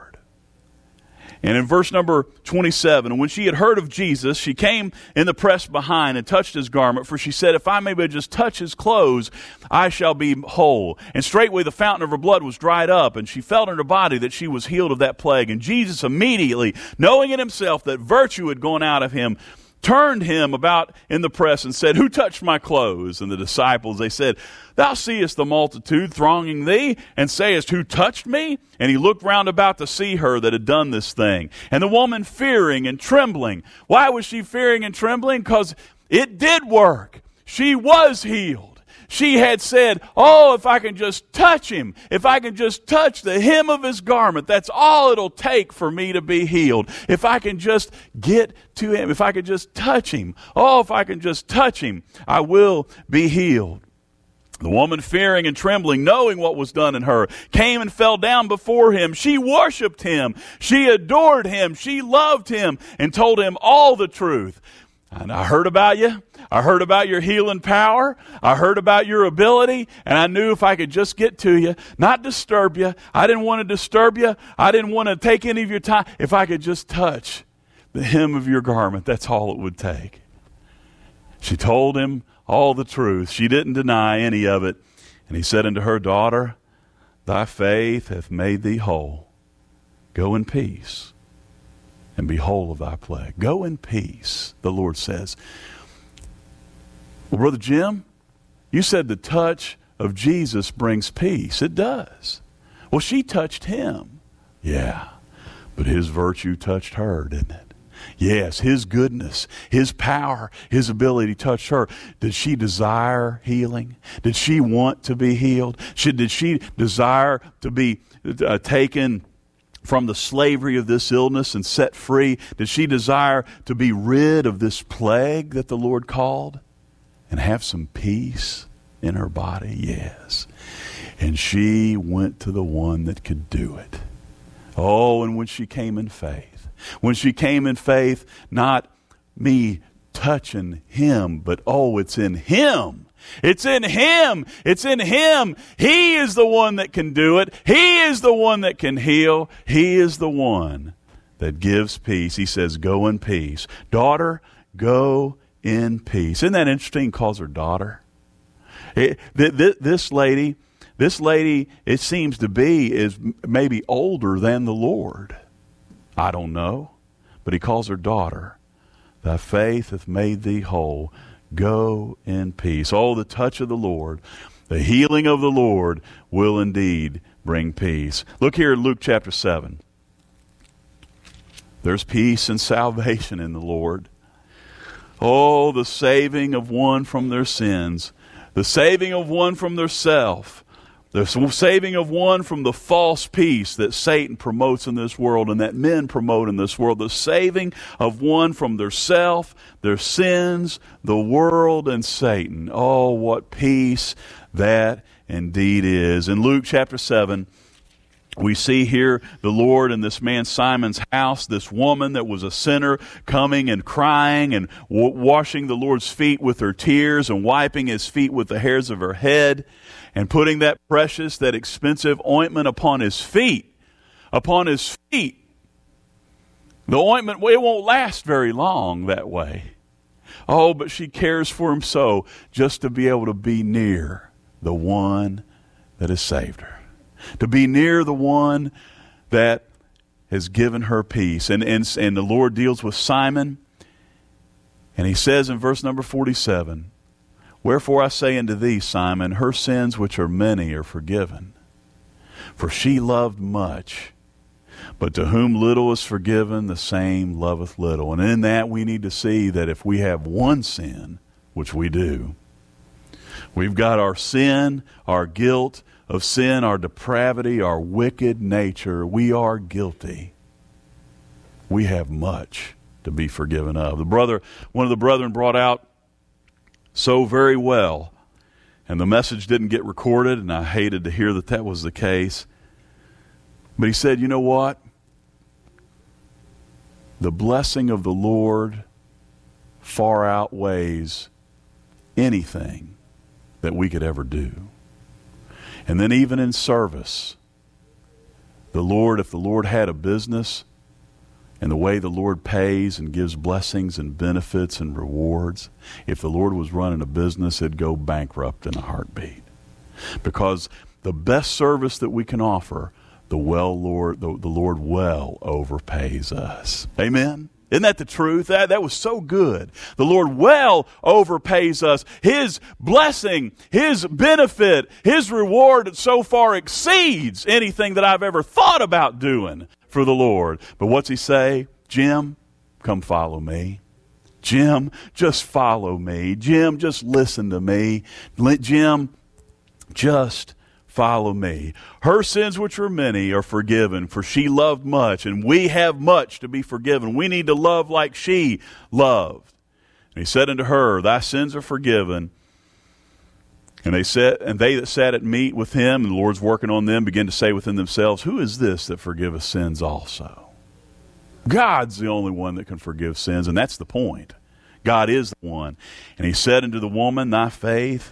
And in verse number 27, when she had heard of Jesus, she came in the press behind and touched his garment, for she said, If I may but just touch his clothes, I shall be whole. And straightway the fountain of her blood was dried up, and she felt in her body that she was healed of that plague. And Jesus immediately, knowing in himself that virtue had gone out of him, turned him about in the press and said, Who touched my clothes? And the disciples, they said, Thou seest the multitude thronging thee, and sayest, Who touched me? And he looked round about to see her that had done this thing. And the woman fearing and trembling. Why was she fearing and trembling? Because it did work. She was healed. She had said, oh, if I can just touch him, if I can just touch the hem of his garment, that's all it'll take for me to be healed. If I can just get to him, if I can just touch him, oh, if I can just touch him, I will be healed. The woman, fearing and trembling, knowing what was done in her, came and fell down before him. She worshiped him. She adored him. She loved him and told him all the truth. And I heard about you. I heard about your healing power. I heard about your ability. And I knew if I could just get to you, not disturb you. I didn't want to disturb you. I didn't want to take any of your time. If I could just touch the hem of your garment, that's all it would take. She told him all the truth. She didn't deny any of it. And he said unto her, daughter, thy faith hath made thee whole. Go in peace and be whole of thy plague. Go in peace, the Lord says. Well, Brother Jim, you said the touch of Jesus brings peace. It does. Well, she touched him. Yeah, but his virtue touched her, didn't it? Yes, his goodness, his power, his ability touched her. Did she desire healing? Did she want to be healed? Did she desire to be taken from the slavery of this illness and set free? Did she desire to be rid of this plague that the Lord called and have some peace in her body? Yes. And she went to the one that could do it. Oh, and when she came in faith, not me touching him, but oh, it's in him. It's in him. It's in him. He is the one that can do it. He is the one that can heal. He is the one that gives peace. He says, go in peace. Daughter, go in peace. Isn't that interesting? He calls her daughter. This lady, it seems to be, is maybe older than the Lord. I don't know. But he calls her daughter. Thy faith hath made thee whole. Go in peace. Oh, the touch of the Lord, the healing of the Lord will indeed bring peace. Look here in Luke chapter 7. There's peace and salvation in the Lord. Oh, the saving of one from their sins, the saving of one from their self, the saving of one from the false peace that Satan promotes in this world and that men promote in this world. The saving of one from their self, their sins, the world, and Satan. Oh, what peace that indeed is. In Luke chapter 7, we see here the Lord in this man Simon's house, this woman that was a sinner coming and crying and washing the Lord's feet with her tears and wiping his feet with the hairs of her head and putting that precious, that expensive ointment upon his feet. Upon his feet. The ointment, it won't last very long that way. Oh, but she cares for him so, just to be able to be near the one that has saved her. To be near the one that has given her peace. And the Lord deals with Simon. And he says in verse number 47, wherefore I say unto thee, Simon, her sins which are many are forgiven. For she loved much. But to whom little is forgiven, the same loveth little. And in that we need to see that if we have one sin, which we do, we've got our sin, our guilt of sin, our depravity, our wicked nature. We are guilty. We have much to be forgiven of. One of the brethren brought out so very well, and the message didn't get recorded, and I hated to hear that was the case. But he said, you know what? The blessing of the Lord far outweighs anything that we could ever do. And then even in service, if the Lord had a business, and the way the Lord pays and gives blessings and benefits and rewards, if the Lord was running a business, it'd go bankrupt in a heartbeat. Because the best service that we can offer, the Lord well overpays us. Amen? Isn't that the truth? That was so good. The Lord well overpays us. His blessing, His benefit, His reward so far exceeds anything that I've ever thought about doing for the Lord. But what's He say? Jim, come follow me. Jim, just follow me. Jim, just listen to me. Jim, just follow me. Her sins which are many are forgiven, for she loved much, and we have much to be forgiven. We need to love like she loved. And He said unto her, thy sins are forgiven. And they that sat at meat with Him, and the Lord's working on them, began to say within themselves, who is this that forgiveth sins also? God's the only one that can forgive sins, and that's the point. God is the one. And he said unto the woman, thy faith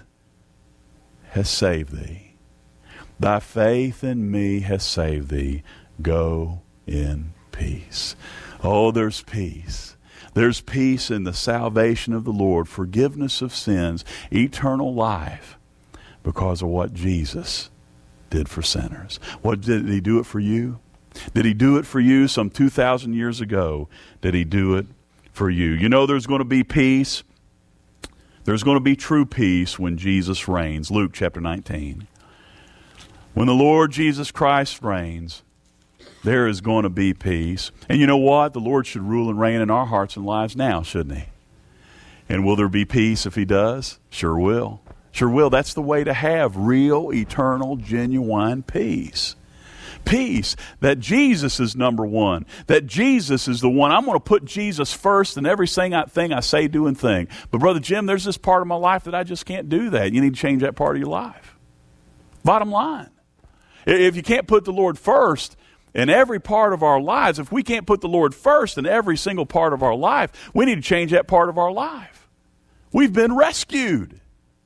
has saved thee. Thy faith in me has saved thee. Go in peace. Oh, there's peace. There's peace in the salvation of the Lord, forgiveness of sins, eternal life, because of what Jesus did for sinners. What did he do it for you? Did he do it for you some 2,000 years ago? Did he do it for you? You know there's going to be peace. There's going to be true peace when Jesus reigns. Luke chapter 19. When the Lord Jesus Christ reigns, there is going to be peace. And you know what? The Lord should rule and reign in our hearts and lives now, shouldn't he? And will there be peace if he does? Sure will. Sure will. That's the way to have real, eternal, genuine peace. Peace, that Jesus is number one, that Jesus is the one. I'm going to put Jesus first in every thing I say, do, and think. But Brother Jim, there's this part of my life that I just can't do that. You need to change that part of your life. Bottom line. If you can't put the Lord first in every part of our lives, if we can't put the Lord first in every single part of our life, we need to change that part of our life. We've been rescued.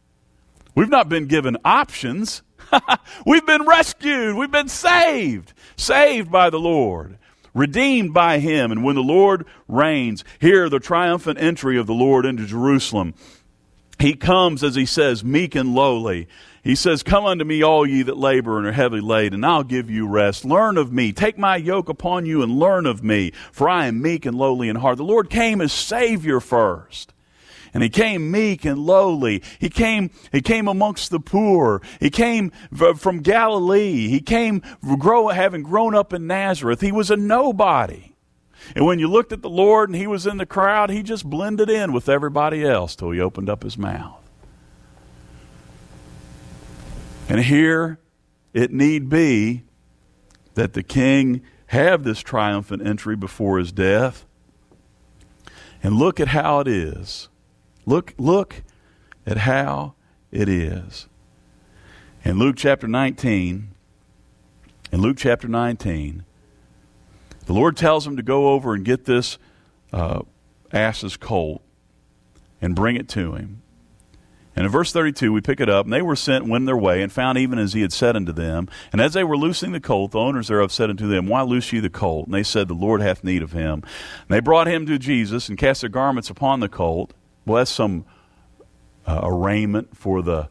We've not been given options. We've been rescued. We've been saved. Saved by the Lord. Redeemed by him. And when the Lord reigns, hear the triumphant entry of the Lord into Jerusalem. He comes, as he says, meek and lowly. He says, come unto me, all ye that labor and are heavy laden, and I'll give you rest. Learn of me. Take my yoke upon you and learn of me, for I am meek and lowly in heart. The Lord came as Savior first. And he came meek and lowly. He came amongst the poor. He came from Galilee. He came having grown up in Nazareth. He was a nobody. And when you looked at the Lord and he was in the crowd, he just blended in with everybody else till he opened up his mouth. And here it need be that the king have this triumphant entry before his death. And look at how it is. Look at how it is. In Luke chapter 19, the Lord tells him to go over and get this ass's colt and bring it to him. And in verse 32, we pick it up, and they were sent and went their way, and found even as he had said unto them. And as they were loosing the colt, the owners thereof said unto them, why loose ye the colt? And they said, the Lord hath need of him. And they brought him to Jesus, and cast their garments upon the colt. Well, that's some arraignment for the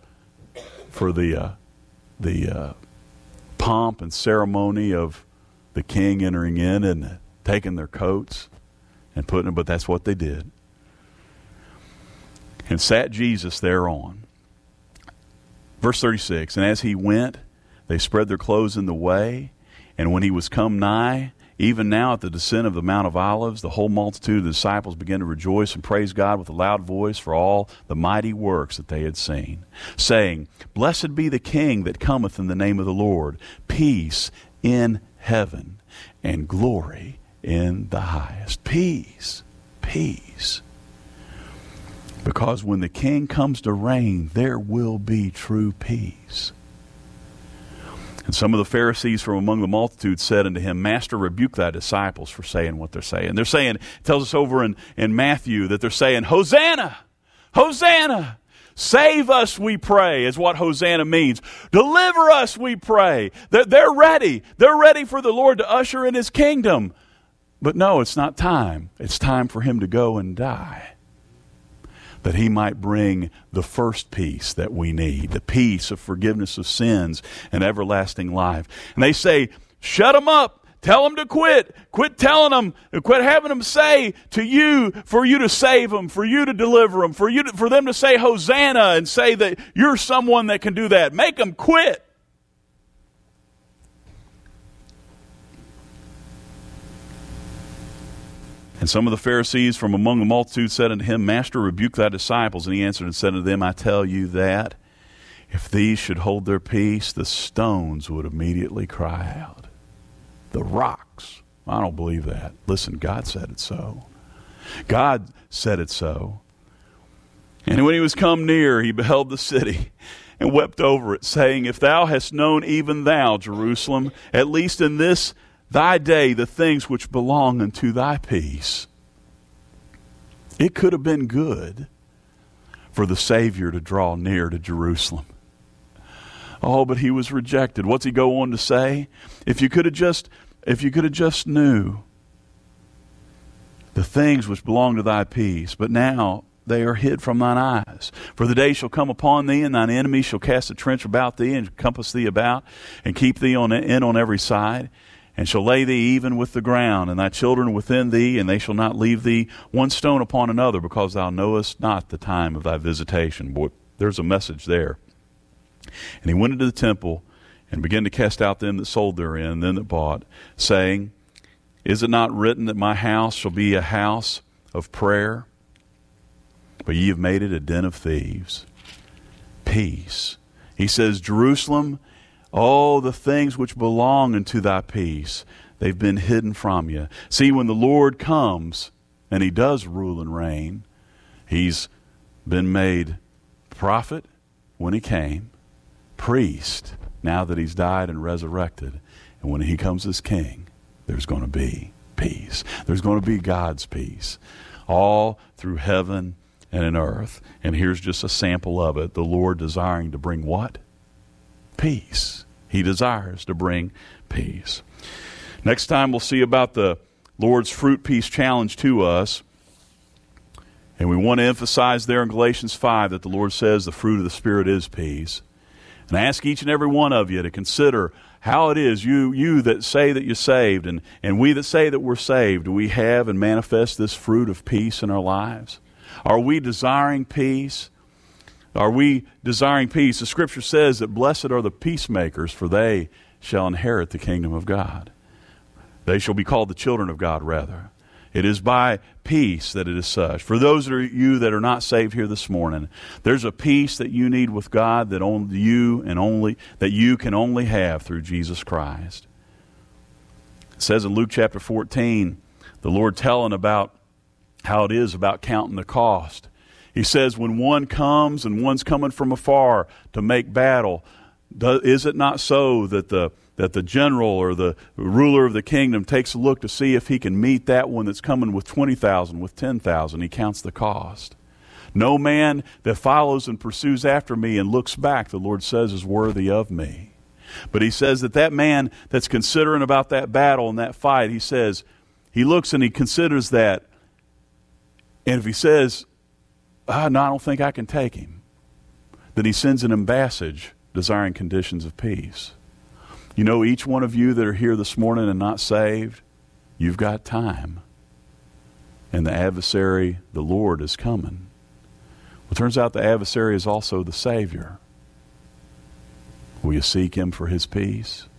pomp and ceremony of the king entering in and taking their coats and putting them, but that's what they did. And sat Jesus thereon. Verse 36, and as he went, they spread their clothes in the way, and when he was come nigh, even now at the descent of the Mount of Olives, the whole multitude of the disciples began to rejoice and praise God with a loud voice for all the mighty works that they had seen, saying, blessed be the King that cometh in the name of the Lord, peace in heaven and glory in the highest. Peace, peace. Because when the King comes to reign, there will be true peace. And some of the Pharisees from among the multitude said unto him, Master, rebuke thy disciples for saying what they're saying. They're saying, it tells us over in Matthew that they're saying, Hosanna, Hosanna, save us, we pray, is what Hosanna means. Deliver us, we pray. They're ready. They're ready for the Lord to usher in his kingdom. But no, it's not time. It's time for him to go and die, that he might bring the first peace that we need, the peace of forgiveness of sins and everlasting life. And they say, shut them up. Tell them to quit. Quit telling them, quit having them say to you, for you to save them, for you to deliver them, for them to say Hosanna and say that you're someone that can do that. Make them quit. And some of the Pharisees from among the multitude said unto him, Master, rebuke thy disciples. And he answered and said unto them, I tell you that if these should hold their peace, the stones would immediately cry out. The rocks. I don't believe that. Listen, God said it so. God said it so. And when he was come near, he beheld the city and wept over it, saying, If thou hast known, even thou, Jerusalem, at least in this thy day, the things which belong unto thy peace. It could have been good for the Savior to draw near to Jerusalem. Oh, but he was rejected. What's he go on to say? If you could have just knew the things which belong to thy peace, but now they are hid from thine eyes. For the day shall come upon thee, and thine enemies shall cast a trench about thee, and compass thee about, and keep thee on every side, and shall lay thee even with the ground, and thy children within thee, and they shall not leave thee one stone upon another, because thou knowest not the time of thy visitation. Boy, there's a message there. And he went into the temple, and began to cast out them that sold therein, and them that bought, saying, Is it not written that my house shall be a house of prayer? But ye have made it a den of thieves. Peace. He says, Jerusalem, all the things which belong unto thy peace, they've been hidden from you. See, when the Lord comes, and he does rule and reign, he's been made prophet when he came, priest now that he's died and resurrected. And when he comes as king, there's going to be peace. There's going to be God's peace all through heaven and in earth. And here's just a sample of it. The Lord desiring to bring what? Peace. He desires to bring peace. Next time we'll see about the Lord's fruit peace challenge to us. And we want to emphasize there in Galatians 5 that the Lord says the fruit of the Spirit is peace. And I ask each and every one of you to consider how it is, you that say that you're saved, and we that say that we're saved, do we have and manifest this fruit of peace in our lives? Are we desiring peace? Are we desiring peace? The Scripture says that blessed are the peacemakers, for they shall inherit the kingdom of God. They shall be called the children of God, rather. It is by peace that it is such. For those of you that are not saved here this morning, there's a peace that you need with God that you can only have through Jesus Christ. It says in Luke chapter 14, the Lord telling about how it is about counting the cost. He says, when one comes and one's coming from afar to make battle, is it not so that the general or the ruler of the kingdom takes a look to see if he can meet that one that's coming with 20,000, with 10,000. He counts the cost. No man that follows and pursues after me and looks back, the Lord says, is worthy of me. But he says that man that's considering about that battle and that fight, he says, he looks and he considers that. And if he says, no, I don't think I can take him, then he sends an embassage desiring conditions of peace. You know, each one of you that are here this morning and not saved, you've got time. And the adversary, the Lord, is coming. Well, it turns out the adversary is also the Savior. Will you seek him for his peace?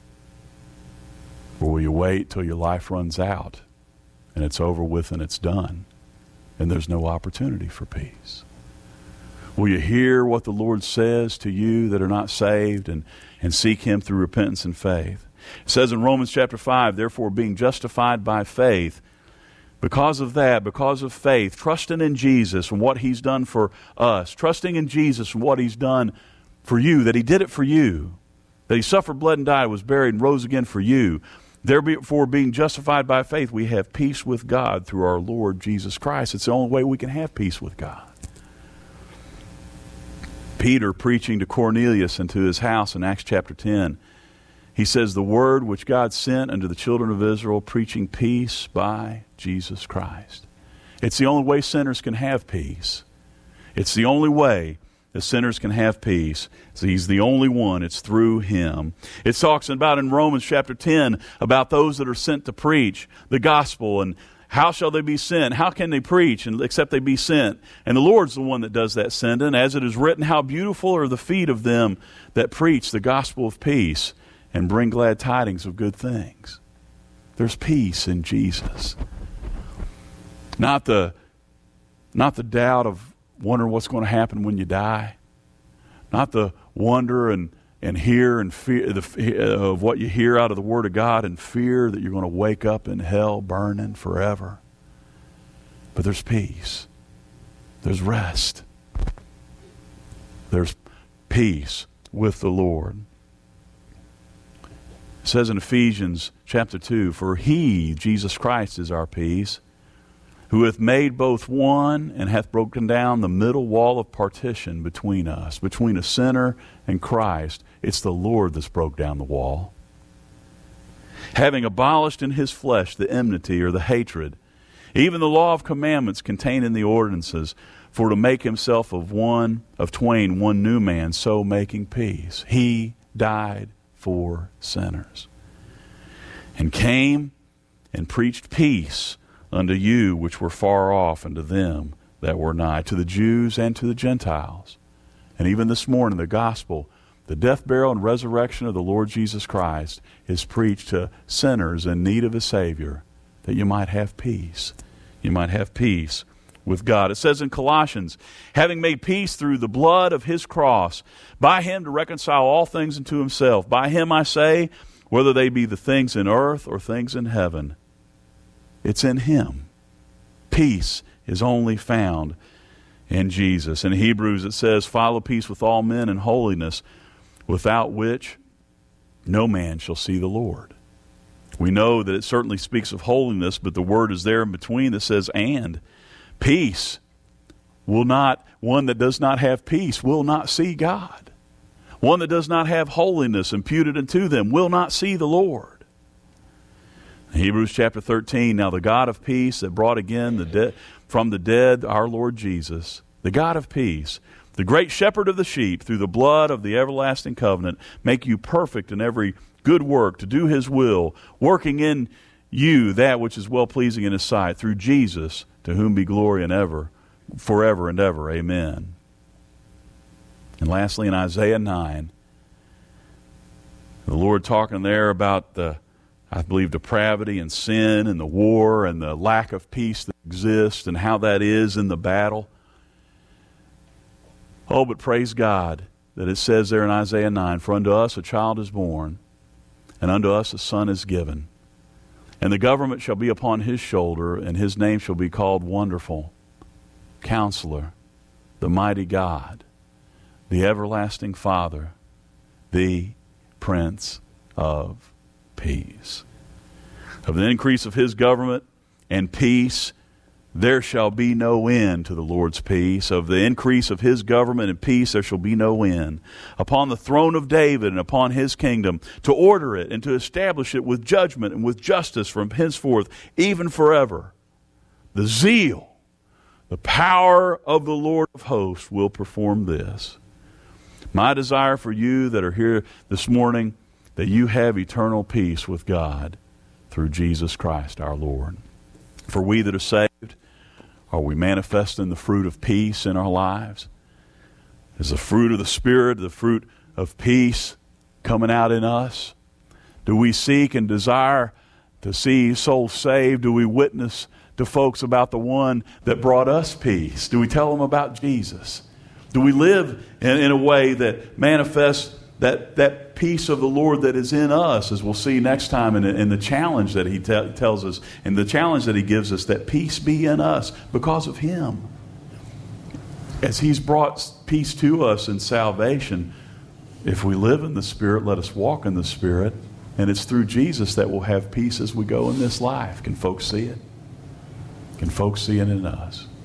Or will you wait till your life runs out and it's over with and it's done and there's no opportunity for peace? Will you hear what the Lord says to you that are not saved and seek him through repentance and faith? It says in Romans chapter 5, therefore being justified by faith, because of that, because of faith, trusting in Jesus and what he's done for us, trusting in Jesus and what he's done for you, that he did it for you, that he suffered, bled, and died, was buried, and rose again for you. Therefore, being justified by faith, we have peace with God through our Lord Jesus Christ. It's the only way we can have peace with God. Peter preaching to Cornelius and to his house in Acts chapter 10, he says, the word which God sent unto the children of Israel, preaching peace by Jesus Christ. It's the only way sinners can have peace. It's the only way that sinners can have peace. He's the only one. It's through him. It talks about in Romans chapter 10 about those that are sent to preach the gospel, and how shall they be sent? How can they preach except they be sent? And the Lord's the one that does that sending. As it is written, how beautiful are the feet of them that preach the gospel of peace and bring glad tidings of good things. There's peace in Jesus. Not the doubt of wondering what's going to happen when you die. Not the wonder and hear and fear of what you hear out of the Word of God and fear that you're going to wake up in hell burning forever. But there's peace. There's rest. There's peace with the Lord. It says in Ephesians chapter 2, for he, Jesus Christ, is our peace, who hath made both one and hath broken down the middle wall of partition between us, between a sinner and Christ. It's the Lord that's broke down the wall. Having abolished in his flesh the enmity or the hatred, even the law of commandments contained in the ordinances, for to make himself of twain one new man, so making peace. He died for sinners, and came and preached peace unto you which were far off, and to them that were nigh, to the Jews and to the Gentiles. And even this morning, the gospel, the death, burial, and resurrection of the Lord Jesus Christ is preached to sinners in need of a Savior, that you might have peace. You might have peace with God. It says in Colossians, having made peace through the blood of his cross, by him to reconcile all things unto himself. By him, I say, whether they be the things in earth or things in heaven. It's in him. Peace is only found in Jesus. In Hebrews it says, follow peace with all men and holiness, without which no man shall see the Lord. We know that it certainly speaks of holiness, but the word is there in between that says and. Peace will not, one that does not have peace will not see God. One that does not have holiness imputed unto them will not see the Lord. In Hebrews chapter 13, now the God of peace that brought again from the dead our Lord Jesus, the God of peace, the great shepherd of the sheep, through the blood of the everlasting covenant, make you perfect in every good work, to do his will, working in you that which is well-pleasing in his sight, through Jesus, to whom be glory and ever, forever and ever. Amen. And lastly, in Isaiah 9, the Lord talking there about I believe, depravity and sin and the war and the lack of peace that exists and how that is in the battle. Oh, but praise God that it says there in Isaiah 9, for unto us a child is born, and unto us a son is given. And the government shall be upon his shoulder, and his name shall be called Wonderful, Counselor, the Mighty God, the Everlasting Father, the Prince of Peace. Of the increase of his government and peace, there shall be no end to the Lord's peace. Of the increase of his government and peace, there shall be no end. Upon the throne of David and upon his kingdom, to order it and to establish it with judgment and with justice from henceforth, even forever. The zeal, the power of the Lord of hosts will perform this. My desire for you that are here this morning, that you have eternal peace with God through Jesus Christ our Lord. For we that are saved, are we manifesting the fruit of peace in our lives? Is the fruit of the Spirit, the fruit of peace coming out in us? Do we seek and desire to see souls saved? Do we witness to folks about the one that brought us peace? Do we tell them about Jesus? Do we live in a way that manifests that peace of the Lord that is in us, as we'll see next time in the challenge that he tells us, and the challenge that he gives us, that peace be in us because of him. As he's brought peace to us in salvation, if we live in the Spirit, let us walk in the Spirit, and it's through Jesus that we'll have peace as we go in this life. Can folks see it? Can folks see it in us?